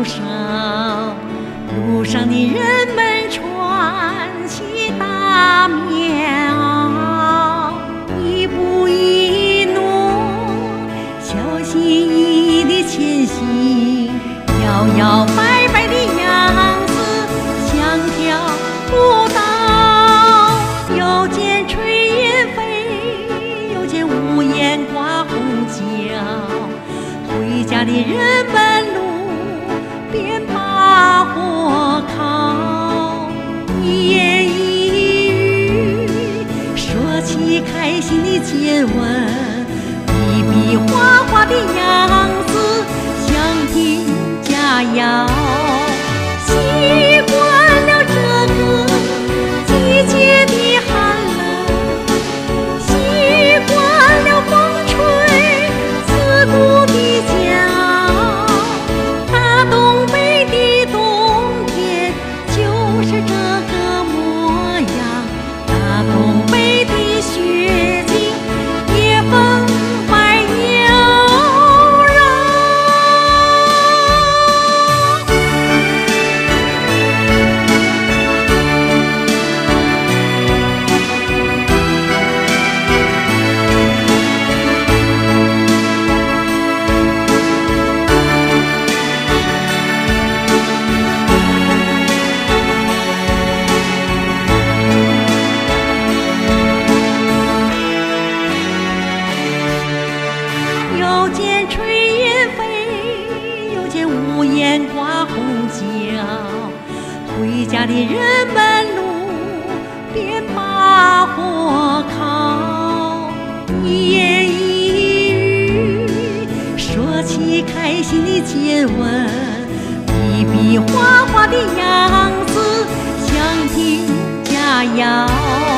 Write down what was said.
路上，路上的人们穿起大棉袄，一步一挪，小心翼翼地前行，摇摇摆摆的样子像条舞蹈。又见炊烟飞，又见屋檐挂红椒，回家的人们路边把火烤，一言一语说起开心的接吻，比比划划的样子像听佳谣。习惯了这个季节的寒冷，习惯了风吹刺骨的煎熬，大东北的冬天就是这个模样，大东北的雪景也风摆妖娆。又见炊烟飞，又见屋檐挂红椒，回家的人们路边把火烤，一言一语说起开心的接吻，比比划划的样子像听佳谣。